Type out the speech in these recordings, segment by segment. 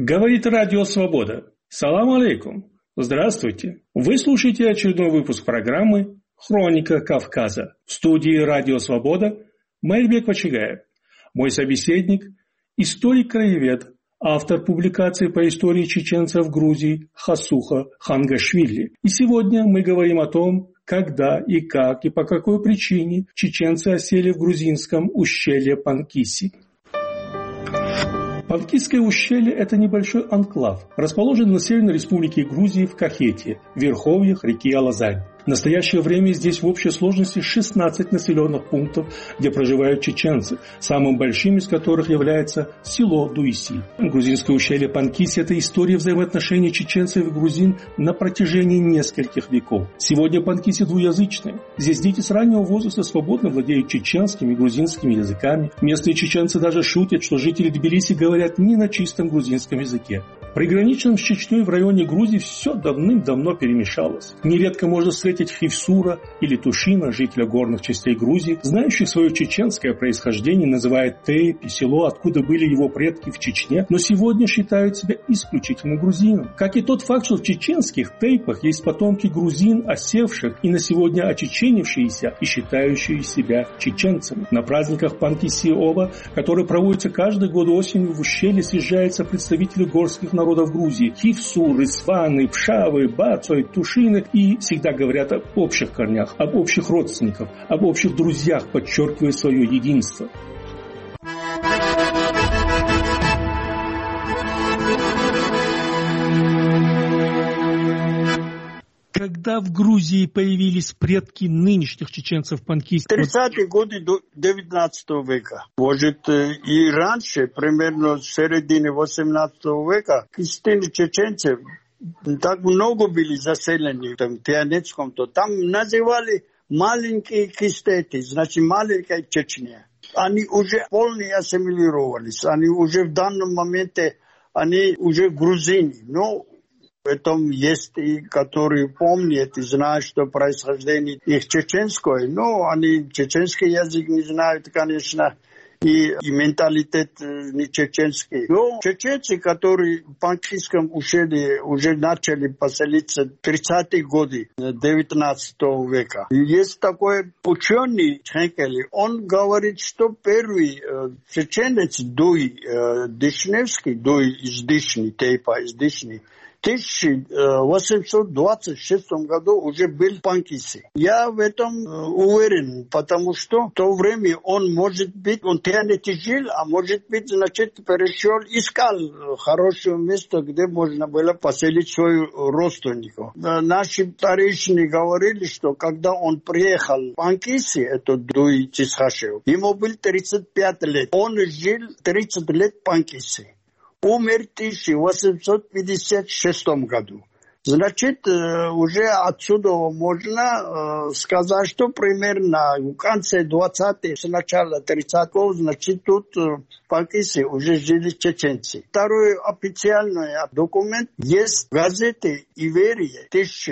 Говорит Радио Свобода. Салам алейкум. Здравствуйте. Вы слушаете очередной выпуск программы «Хроника Кавказа». В студии Радио Свобода Майрбек Вачигаев. Мой собеседник – историк-краевед, автор публикации по истории чеченцев в Грузии Хасуха Хангашвили. И сегодня мы говорим о том, когда и как и по какой причине чеченцы осели в грузинском ущелье Панкиси. Панкисское ущелье – это небольшой анклав, расположенный на Северной Республике Грузии в Кахетии, в верховьях реки Алазань. В настоящее время здесь в общей сложности 16 населенных пунктов, где проживают чеченцы, самым большим из которых является село Дуиси. Грузинское ущелье Панкиси – это история взаимоотношений чеченцев и грузин на протяжении нескольких веков. Сегодня Панкиси двуязычная. Здесь дети с раннего возраста свободно владеют чеченским и грузинским языками. Местные чеченцы даже шутят, что жители Тбилиси говорят не на чистом грузинском языке. В приграничном с Чечней в районе Грузии все давным-давно перемешалось. Нередко можно встретить Хивсура или Тушина, жителя горных частей Грузии, знающих свое чеченское происхождение, называют Тейп и село, откуда были его предки в Чечне, но сегодня считают себя исключительно грузином. Как и тот факт, что в чеченских Тейпах есть потомки грузин, осевших и на сегодня очеченившиеся и считающие себя чеченцами. На праздниках Панкиси-Оба, которые проводятся каждый год осенью, в ущелье съезжаются представители горских народов Грузии: Хивсуры, Сваны, Пшавы, Бацой, Тушины, и всегда говорят об общих корнях, об общих родственниках, об общих друзьях, подчеркивая свое единство. Когда в Грузии появились предки нынешних чеченцев Панкиси? 30-е годы до 19 века. Может, и раньше, примерно в середине 18 века, истинные чеченцы так много были заселены в Тианецком, то там называли маленькие кистеты, значит маленькая Чечня. Они уже полностью ассимилировались, они уже в данном моменте, они уже грузины, но потом есть и которые помнят и знают, что происхождение их чеченское, но они чеченский язык не знают, конечно, и менталитет не чеченский. Но чеченцы, которые в Панкисском ущелье уже начали поселиться в 30-е годы 19 века. Есть такой ученый Ченкели, он говорит, что первый чеченец Дуй Дишневский, Дуй из Дишни, Тейпа из Дишни, в 1826 году уже был в Панкиси. Я в этом уверен, потому что в то время он, может быть, он в Тианете жил, а может быть, значит, перешел, искал хорошее место, где можно было поселить своих родственников. Наши старейшины говорили, что когда он приехал в Панкиси, это Дуй Цисхашев, ему было 35 лет. Он жил 30 лет в Панкиси. Умер в 1856 году. Значит, уже отсюда можно сказать, что примерно в конце 20-х, с начала 30-х, значит, тут в Панкиси уже жили чеченцы. Второй официальный документ есть в газете «Иверия» в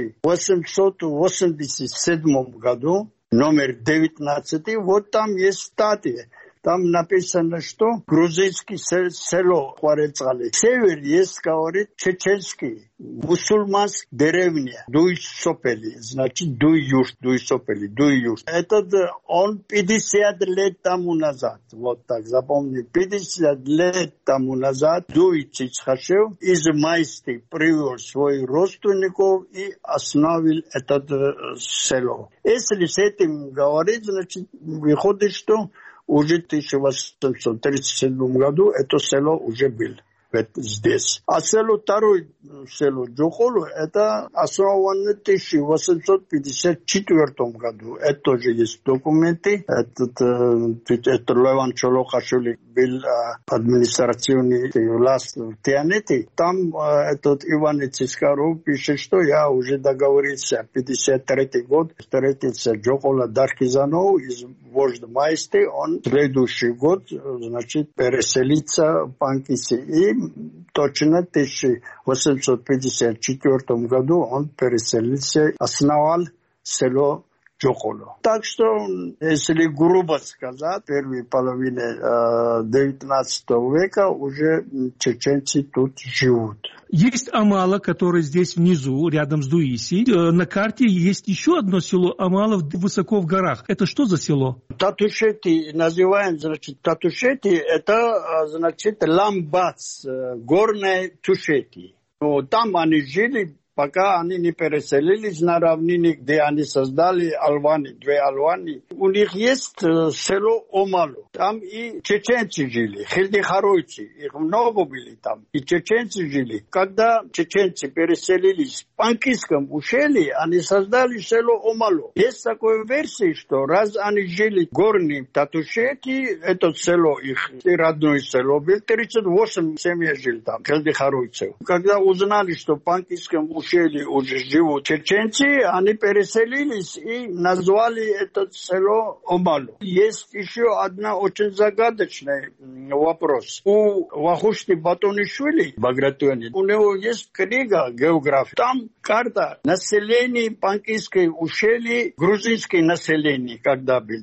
1887 году, номер 19, вот там есть статья. Там написано, что грузинский село Хварецали. Север есть, говорит, чеченский, мусульманский деревня, Дуй-Сопели, значит, Дуй-Юж, Дуй-Сопели, Дуй-Юж. Этот он 50 лет тому назад, вот так запомни, 50 лет тому назад Дуй Цицхашев из Майсты привел своих родственников и основил это село. Если с этим говорить, значит, выходит, что уже в 1837 году это село уже было здесь. А второе село Джохолу, это основано в 1854 году. Это тоже есть документы. Это Леван Чолохашвили был административный власть в Тианете. Там этот Иван Цискаров пишет, что я уже договорился в 53 год встретиться Джохола Даркизанов из вождь Майсты. Он в следующий год, значит, переселится в Панкиси. И точно в 1854 году он переселился, основал село Джоколо. Так что, если грубо сказать, в первой половине 19 века уже чеченцы тут живут. Есть Амала, который здесь внизу, рядом с Дуисией. На карте есть еще одно село Амала высоко в горах. Это что за село? Татушети называем, значит, Татушети, это, значит, Ламбац, горные Тушети. Там они жили, пока они не переселились на равнине, где они создали Алвани, две Алвани. У них есть село Омалу. Там и чеченцы жили, хельдихаройцы. Их много были там. И чеченцы жили. Когда чеченцы переселились в Панкийском ущелье, они создали село Омалу. Есть такая версия, что раз они жили в горном Татушети, это село, их родное село, было 38 семей жили там, хельдихаройцев. Когда узнали, что в Панкийском ущелье уже живут чеченцы, они переселились и назвали это село Омалу. Есть еще одна очень загадочный вопрос. У Вахушти Батонишвили, Багратиони, у него есть книга «География». Там карта населения Панкийской ущелья, грузинское население, когда был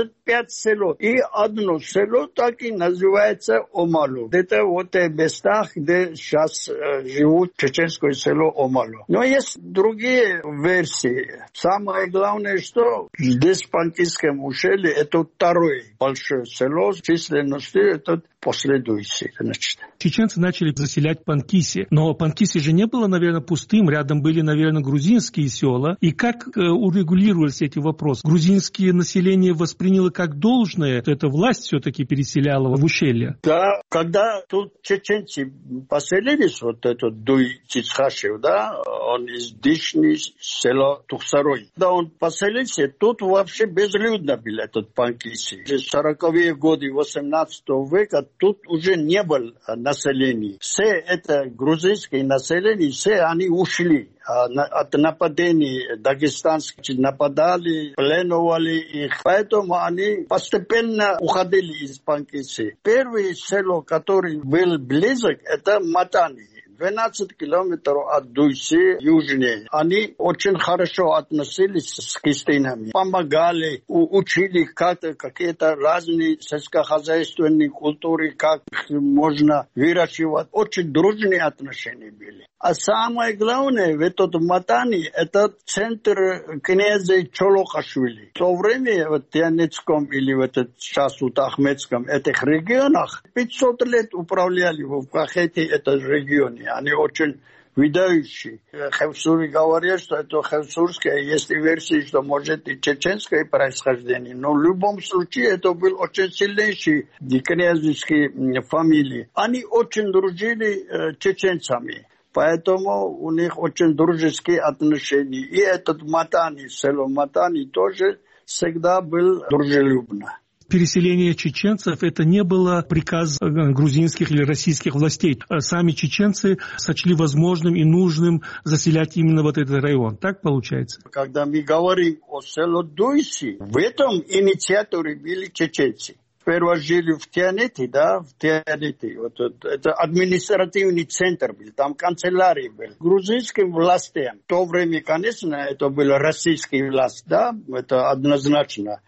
25 село. И одно село так и называется Омалу. Это вот в местах, где сейчас живут чеченское село Омалу. Но есть другие версии. Самое главное, что здесь в Панкийском ущелье это второе большое село, численностью это последующее. Чеченцы начали заселять Панкиси, но Панкиси же не было, наверное, пустым, рядом были, наверное, грузинские села. И как урегулировались эти вопросы? Грузинское население восприняло как должное, это власть все-таки переселяла в ущелье? Да, когда тут чеченцы поселились, вот этот Дуй Цицхашев, да, он из Дишни, село Тухсарой. Да, он поселился, тут вообще безлюдно был этот Панкиси. В 40-е годы 18 века тут уже не было населения. Все это грузинское население, все они ушли. От нападений дагестанских нападали, пленовали их. Поэтому они постепенно уходили из Панкиси. Первое село, которое был близок, это Матани. 12 километров от Дуйси южнее. Они очень хорошо относились с крестьянами. Помогали, учили как-то какие-то разные сельскохозяйственные культуры, как можно выращивать. Очень дружные отношения были. А самое главное, в этот Матани, это центр князя Чолохашвили. В то время в Тянецком или в этот сейчас в Ахмедском этих регионах 500 лет управляли в Кахете этот регион. Они очень выдающие. Хевсури говорят, что это хевсурское. Есть версии, что может и чеченское происхождение. Но в любом случае это был очень сильнейший княжеские фамилии. Они очень дружили чеченцами. Поэтому у них очень дружеские отношения. И этот Матани, село Матани тоже всегда был дружелюбно. Переселение чеченцев – это не было приказ грузинских или российских властей. Сами чеченцы сочли возможным и нужным заселять именно вот этот район. Так получается? Когда мы говорим о селе Дуйси, в этом инициаторе были чеченцы. Сперва жили в Тианете, да, в Тианете. Вот это административный центр был, там канцелярий был. Грузинским властям. В то время, конечно, это была российская власть, да, это однозначно.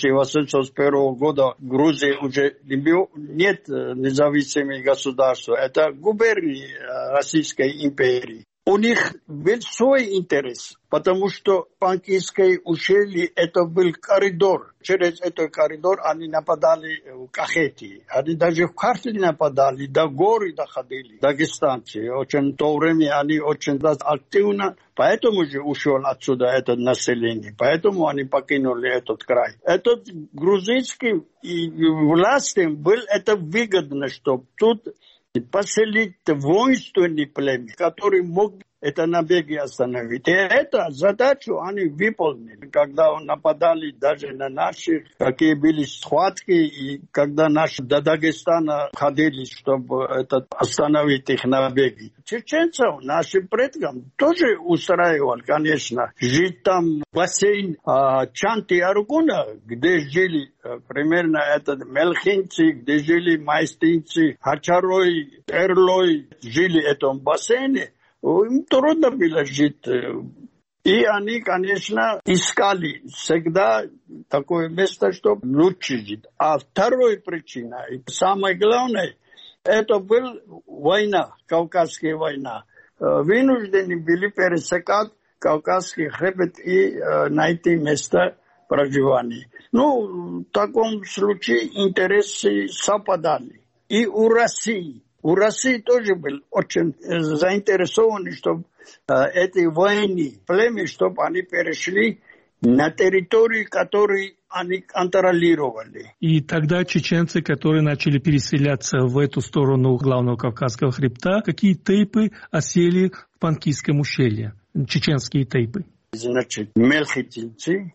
1801 года в Грузии уже нет независимых государств. Это губернии Российской империи. У них был свой интерес, потому что Панкийское ущелье это был коридор. Через этот коридор они нападали в Кахети. Они даже в Карте нападали, до горы доходили. Дагестанцы. Очень в то время они очень активно. Поэтому же ушел отсюда это население. Поэтому они покинули этот край. Этот грузинский властям было это выгодно, чтобы тут поселить воинственный племя, который мог это набеги остановить. И эту задачу они выполнили, когда нападали даже на наших, какие были схватки, и когда наши до Дагестана ходили, чтобы остановить их набеги. Чеченцев, нашим предкам, тоже устраивал, конечно, жить там бассейн Чанти-Аргуна, где жили примерно мелхинцы, где жили майстинцы, Хачарой, Эрлой, жили в этом бассейне. Им трудно было жить. И они, конечно, искали всегда такое место, чтобы лучше жить. А вторая причина, и самое главное, это была война, Кавказская война. Вынуждены были пересекать Кавказский хребет и найти место проживания. В таком случае интересы совпадали. И у России тоже был очень заинтересованы, чтобы эти войны, племя, чтобы они перешли на территории, которые они контролировали. И тогда чеченцы, которые начали переселяться в эту сторону главного Кавказского хребта, какие тейпы осели в Панкийском ущелье? Чеченские тейпы. Значит, мельхитинцы,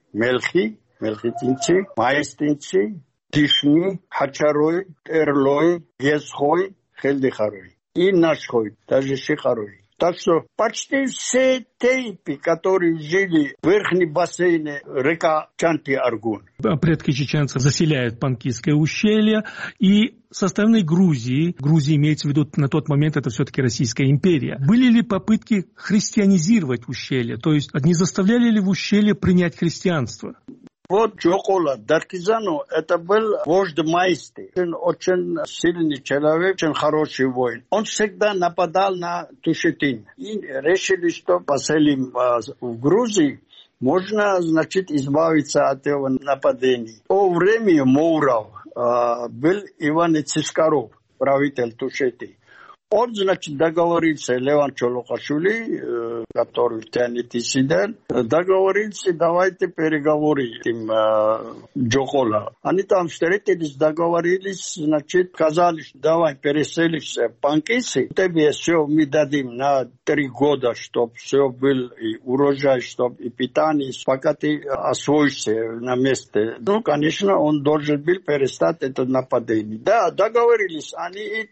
маестинцы, Тишни, Хачарой, Эрлой, Езхой, Хельдихарой и Нашхой, даже Шихарой. Так что почти все тейпы, которые жили в верхнем бассейне река Чанти-Аргун. Предки чеченцев заселяют Панкийское ущелье и со стороны Грузии имеется в виду на тот момент это все-таки Российская империя. Были ли попытки христианизировать ущелье? То есть не заставляли ли в ущелье принять христианство? Вот Джокола Даркизану, это был вождь Майсты. Он очень сильный человек, очень хороший воин. Он всегда нападал на Тушетин. И решили, что поселим в Грузии, можно, избавиться от этого нападения. В то время Моуров был Иван Цискаров, правитель Тушети. Он, договорился, Леван Чолокашвили, который в Тянете сидел, договорился, давайте переговоры этим Джокола. Они там встретились, договорились, сказали, давай переселишься в Панкиси, тебе все мы дадим на 3 года, чтобы все был и урожай, чтобы и питание, пока ты освоишься на месте. Конечно, он должен был перестать это нападение. Да, договорились, они и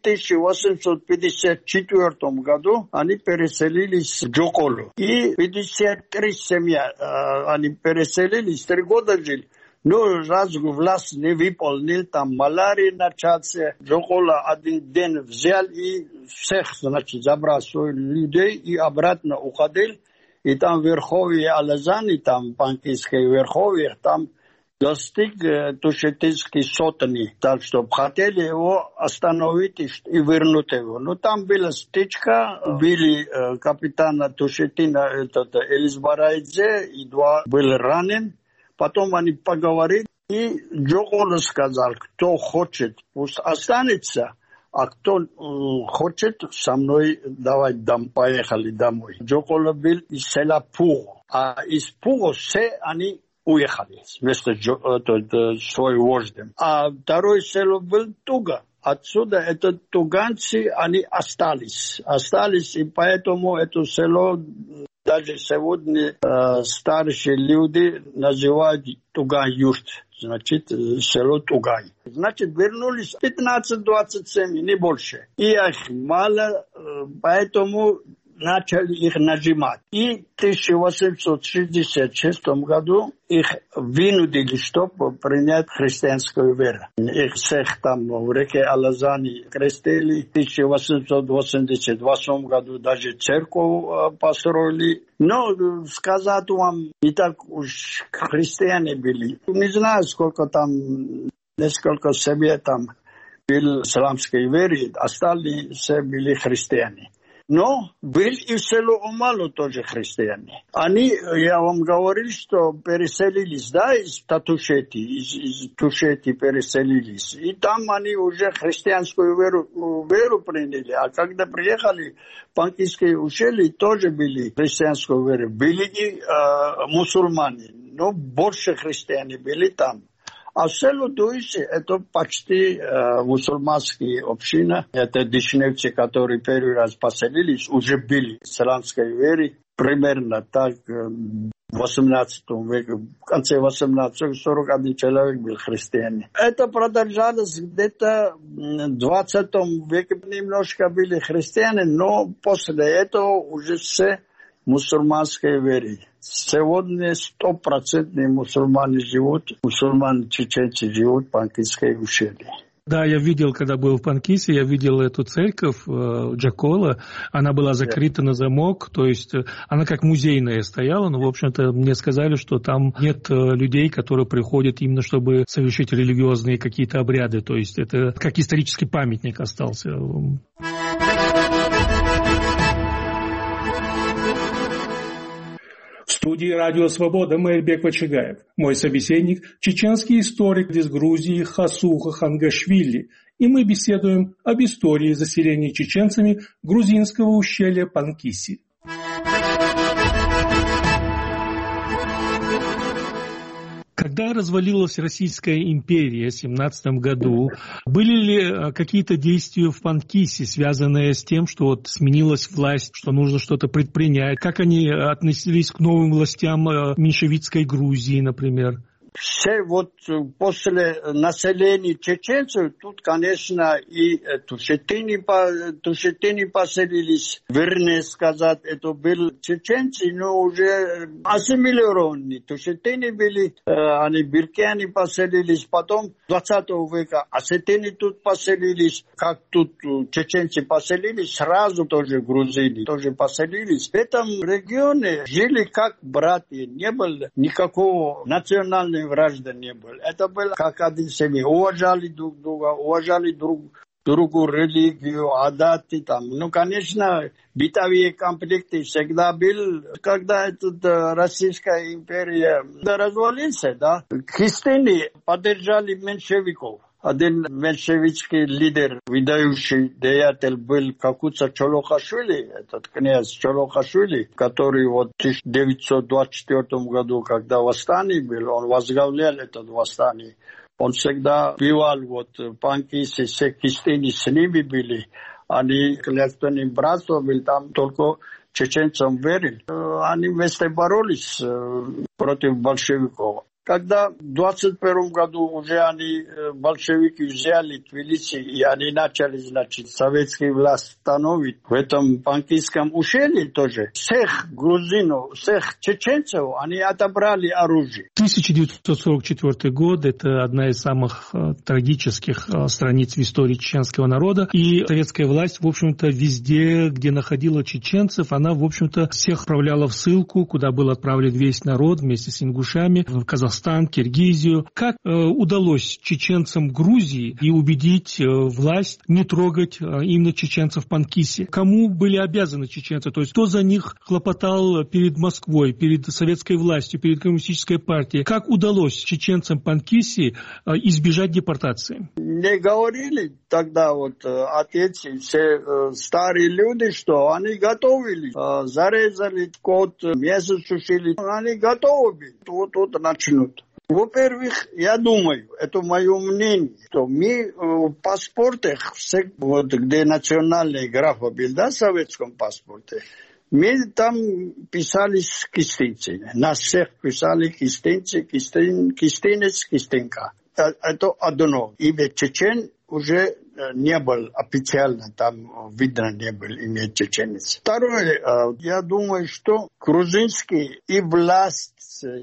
1854 году они переселились в Джоколу. И 53 семьи они переселились, 3 года жили. Раз власть не выполнил, там малярия начался. Джокола один день взял и всех, забрал своих людей и обратно уходил. И там верховье Алазани, там Панкийское верховье, там достиг Тушетинской сотни, так что хотели его остановить и вернуть его. Но там была стычка, убили капитана Тушетина, Элизбарайдзе, и 2 были ранены. Потом они поговорили, и Джокола сказал, кто хочет, пусть останется, а кто хочет, со мной давай поехали домой. Джокола был из села Пуго, а из Пуго все они уехали вместо своего вождя. А второе село был Туга. Отсюда это туганцы, они остались, и поэтому это село даже сегодня старшие люди называют Тугай-Юрт, село Тугай. Вернулись 15-27, не больше. И их мало, поэтому начали их нажимать. И в 1866 году их вынудили, чтобы принять христианскую веру. Их всех там в реке Алазани крестили. В 1888 году даже церковь построили. Но сказать вам, не так уж христиане были. Не знаю, сколько там, несколько семей там были исламской веры, остальные все были христиане. Но были и в село Умалу тоже христиане. Они, я вам говорил, что переселились, да, из Тушети переселились. И там они уже христианскую веру приняли. А когда приехали в Панкийское ущелье, тоже были христианскую веру. Были и мусульмане, но больше христиане были там. А село Дуиси – это почти мусульманская община. Это дишневцы, которые первый раз поселились, уже были в исламской вере. Примерно так в 18 веке, в конце 18-х, 41 человек был христиане. Это продолжалось где-то в 20 веке. Немножко были христиане, но после этого уже все мусульманской вере. Сегодня 100% мусульмане живут, мусульмане чеченцы живут в Панкийском ущелье. Да, я видел, когда был в Панкиссе, я видел эту церковь Джакола, она была закрыта на замок, то есть она как музейная стояла, но, в общем-то, мне сказали, что там нет людей, которые приходят именно, чтобы совершить религиозные какие-то обряды, то есть это как исторический памятник остался. В студии «Радио Свобода» Мейрбек Вачагаев. Мой собеседник – чеченский историк из Грузии Хасуха Хангашвили. И мы беседуем об истории заселения чеченцами грузинского ущелья Панкисси. Когда развалилась Российская империя в 17 году, были ли какие-то действия в Панкиссе, связанные с тем, что вот сменилась власть, что нужно что-то предпринять? Как они относились к новым властям меньшевистской Грузии, например? Все вот после населения чеченцев, тут, конечно, и тушетины поселились. Вернее сказать, это были чеченцы, но уже ассимилированные. Тушетины были, они биркяне поселились. Потом 20 века осетины тут поселились. Как тут чеченцы поселились, сразу тоже грузины тоже поселились. В этом регионе жили как братья. Не было никакого национального вражды не было. Это было как один семья. Уважали друг друга, уважали другую религию, адаты там. Ну, конечно, бытовые конфликты всегда были. Когда эта Российская империя развалилась, да, христиане поддержали меньшевиков. Один меньшевистский лидер, выдающий деятель был Какуца Чолохашвили, этот князь Чолохашвили, который вот в 1924 году, когда восстание было, он возглавлял это восстание. Он всегда бивал вот Панкиссе, все христиане с ними были. Они клятвенным братством были, там только чеченцам верили. Они вместе боролись против большевиков. Когда в 21 году уже они, большевики, взяли Тбилиси, и они начали, значит, советские власти становить в этом Панкисском ущелье тоже. Всех грузинов, всех чеченцев они отобрали оружие. 1944 год – это одна из самых трагических страниц в истории чеченского народа. И советская власть, в общем-то, везде, где находила чеченцев, она, в общем-то, всех отправляла в ссылку, куда был отправлен весь народ вместе с ингушами в Казахстан, Киргизию. Как удалось чеченцам Грузии и убедить власть не трогать именно чеченцев в Панкиссе? Кому были обязаны чеченцы? То есть кто за них хлопотал перед Москвой, перед советской властью, перед коммунистической партией? Как удалось чеченцам Панкисси избежать депортации? Не говорили тогда вот отец и все старые люди, что они готовили, зарезали скот, мясо сушили, они готовы, вот начнут. Во-первых, я думаю, это мое мнение, что мы в паспортах, вот, где национальный графа был, да, в советском паспорте, мы там писались кистинцы. Нас всех писали кистинцы, кистинец, кистинка. Это одно. Имя чечен уже не был официально, там видно не был имя чеченец. Второе, я думаю, что грузинские и власть,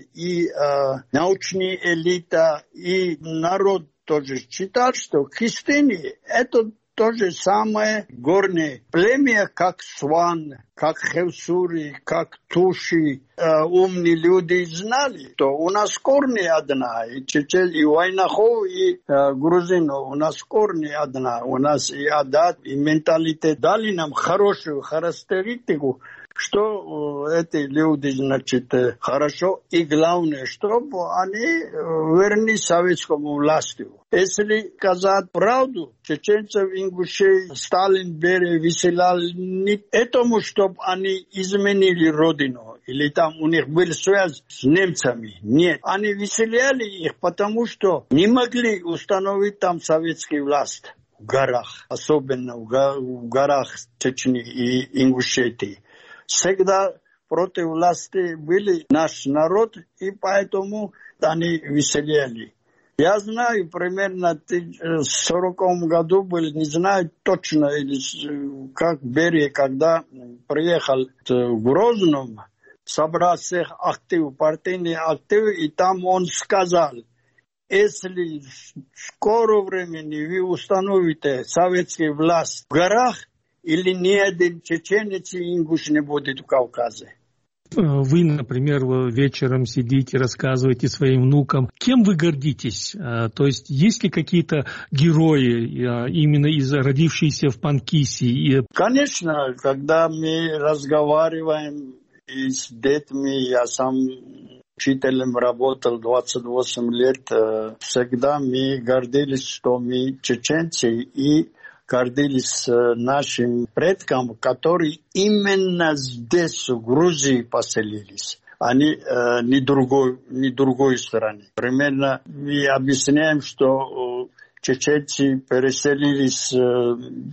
и научная элита, и народ тоже считал, что христиане – это то же самое горное племя, как Сван, как Хевсури, как Туши. Умные люди знали, что у нас корни одна, и чечен, и Вайнахов, и грузинов, у нас корни одна, у нас и адат, и менталитет дали нам хорошую характеристику, что эти люди, значит, хорошо, и главное, чтобы они верны советскому властью. Если сказать правду, чеченцев, ингушей, Сталин, Берия выселял не этому, чтобы они изменили родину, или там у них была связь с немцами. Нет, они выселяли их, потому что не могли установить там советскую власть в горах, особенно в горах Чечни и Ингушетии. Всегда против власти были наш народ, и поэтому они выселяли. Я знаю, примерно в 1940 году был, не знаю точно, как Берия, когда приехал в Грозном, собрал всех актив, партийный актив, и там он сказал, если в скором времени вы установите советскую власть в горах, или ни один чеченец и ингуш не будет в Кавказе. Вы, например, вечером сидите, рассказываете своим внукам. Кем вы гордитесь? То есть есть ли какие-то герои, именно родившиеся в Панкисе? Конечно, когда мы разговариваем и с детьми, я сам учителем работал 28 лет, всегда мы гордились, что мы чеченцы, и гордились нашим предкам, которые именно здесь, в Грузии, поселились. Они не другой стране. Примерно мы объясняем, что чеченцы переселились в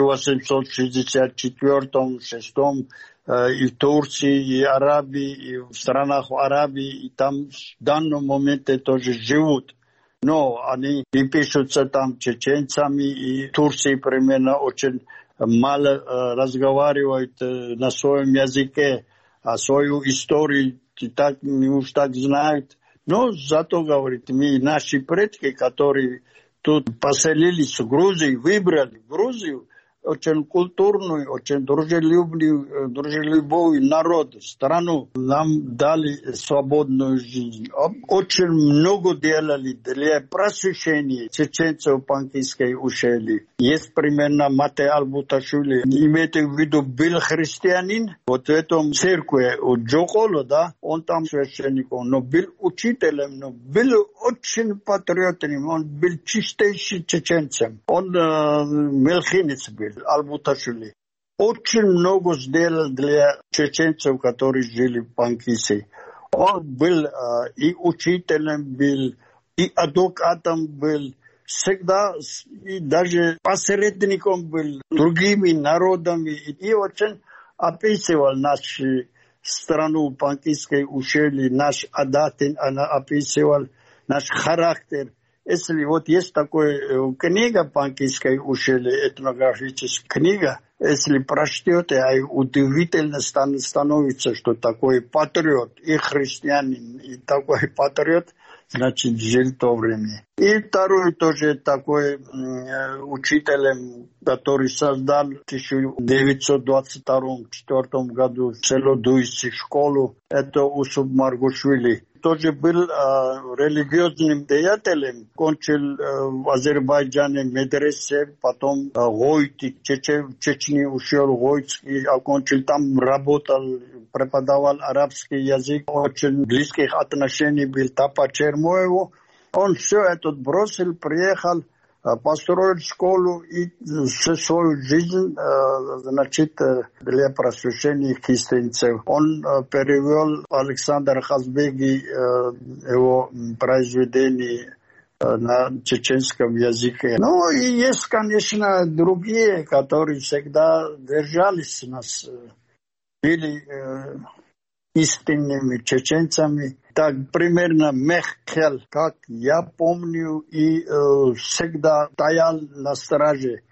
1864-6 и в Турции, и Арабии, и в странах Арабии, и там в данном моменте тоже живут. Но они не пишутся там чеченцами, и в Турции примерно очень мало разговаривают на своем языке, а свою историю не уж так знают. Но зато, говорит, мы, наши предки, которые тут поселились в Грузии, выбрали Грузию, очень культурную, очень дружелюбивый народ, страну. Нам дали свободную жизнь. Очень много делали для просвещения чеченцев в Панкисской ущелье. Есть примерно Мате Албуташвили. Имейте в виду, был христианин. Вот в этом церкви у Джоколо, да, он там священником, но был учителем, но был очень патриотом, он был чистейший чеченцем. Он мелхинец был. Албуташвили. Очень много сделал для чеченцев, которые жили в Панкисе. Он был и учителем был, и адвокатом был, всегда и даже посредником был другими народами. И очень описывал нашу страну, Панкисское ущелье, наш адаты, описывал наш характер. Если вот есть такая книга «Панкисское ущелье», этнографическая книга, если прочтете, удивительно становится, что такой патриот, и христианин, и такой патриот, значит, жил в то время. И второй тоже такой учителем, который создал в 1922-1924 году Целодуйскую школу, это Усуп Маргушвили. Тоже был религиозным деятелем, кончил в Азербайджане медресе, потом Гойти, в Чечне ушел Гойцкий, окончил там, работал, преподавал арабский язык, очень близких отношений был Тапа Чермоеву. Он все это бросил, приехал, построил школу и всю свою жизнь, значит, для просвещения христианцев. Он перевел Александр Хазбеги его произведения на чеченском языке. Ну и есть, конечно, другие, которые всегда держались нас, были истинными чеченцами. Так примерно Мехкел, как я помню, и всегда стоял на страже.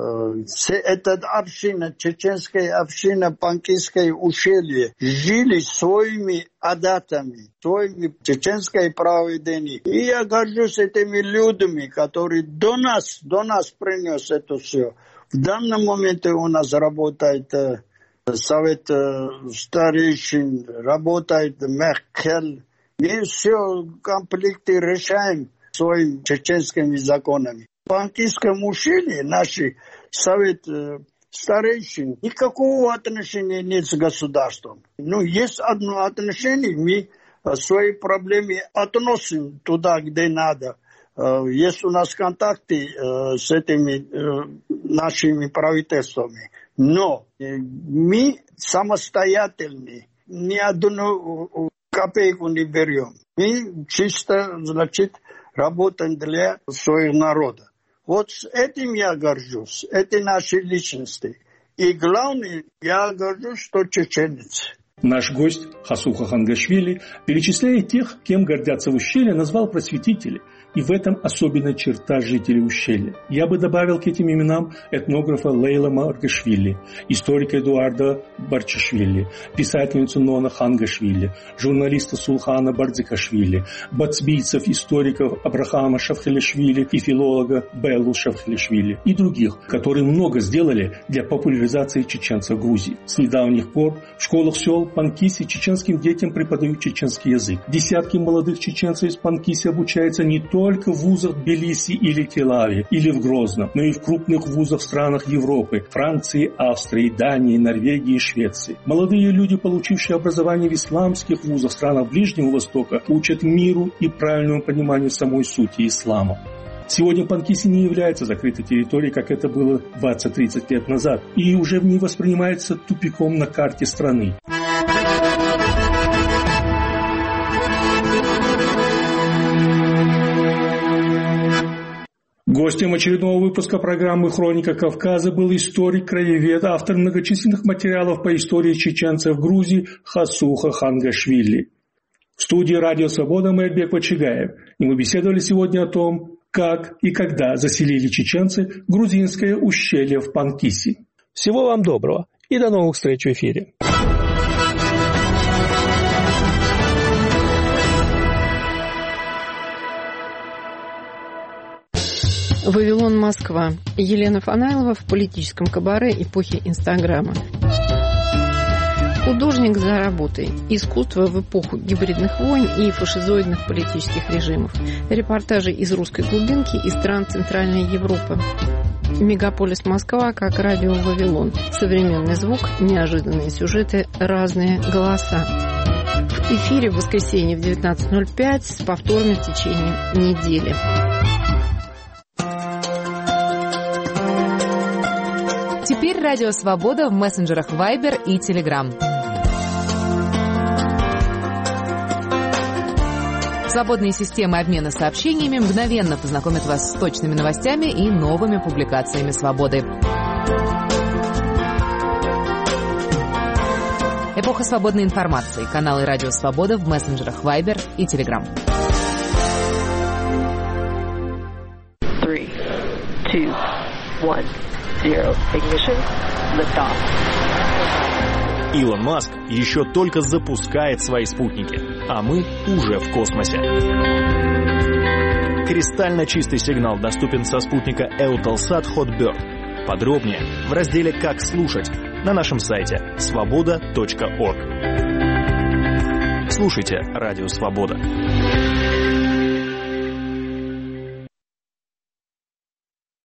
Эта община, чеченская община, Панкисское ущелье, жили своими адатами, своими чеченской праведением. И я горжусь этими людьми, которые до нас принес это все. В данном моменте у нас работает совет старейшин, работает Мехкел. Мы все конфликты решаем своими чеченскими законами. В Панкисском ущелье наш совет старейшин никакого отношения нет с государством. Но есть одно отношение, мы свои проблемы относим туда, где надо. Есть у нас контакты с этими нашими правительствами. Но мы самостоятельны, ни одну копейку не берем. Мы чисто, значит, работаем для своего народа. Вот с этим я горжусь. Это наши личности. И главное, я горжусь, что чеченец. Наш гость Хасуха Хангашвили, перечисляя тех, кем гордятся в ущелье, назвал просветителей. И в этом особенная черта жителей ущелья. Я бы добавил к этим именам этнографа Лейла Маргашвили, историка Эдуарда Барчашвили, писательницу Нона Хангашвили, журналиста Сулхана Бардзикашвили, бацбийцев, историков Абрахама Шавхелишвили и филолога Беллу Шавхелишвили и других, которые много сделали для популяризации чеченцев в Грузии. С недавних пор в школах сел Панкиси чеченским детям преподают чеченский язык. Десятки молодых чеченцев из Панкиси обучаются не только в вузах Тбилиси или Тель-Авиве, или в Грозном, но и в крупных вузах в странах Европы, Франции, Австрии, Дании, Норвегии и Швеции. Молодые люди, получившие образование в исламских вузах в странах Ближнего Востока, учат миру и правильному пониманию самой сути ислама. Сегодня Панкиси не является закрытой территорией, как это было 20-30 лет назад, и уже не воспринимается тупиком на карте страны. Гостем очередного выпуска программы «Хроника Кавказа» был историк-краевед, автор многочисленных материалов по истории чеченцев в Грузии Хасуха Хангашвили. В студии «Радио Свобода» Мэрбек Вачигаев. И мы беседовали сегодня о том, как и когда заселили чеченцы грузинское ущелье в Панкиси. Всего вам доброго и до новых встреч в эфире. Вавилон, Москва. Елена Фанайлова в политическом кабаре эпохи Инстаграма. Художник за работой. Искусство в эпоху гибридных войн и фашизоидных политических режимов. Репортажи из русской глубинки и стран Центральной Европы. Мегаполис Москва как радио Вавилон. Современный звук, неожиданные сюжеты, разные голоса. В эфире в воскресенье в 19:05 с повторами в течение недели. Теперь Радио Свобода в мессенджерах Viber и Telegram. Свободные системы обмена сообщениями мгновенно познакомят вас с точными новостями и новыми публикациями «Свободы». Эпоха свободной информации. Каналы Радио Свобода в мессенджерах Viber и Telegram. 3, 2, 1. Zero. Ignition. Liftoff. Илон Маск еще только запускает свои спутники, а мы уже в космосе. Кристально чистый сигнал доступен со спутника Eutelsat Hotbird. Подробнее в разделе «Как слушать» на нашем сайте svoboda.org. Слушайте Радио Свобода.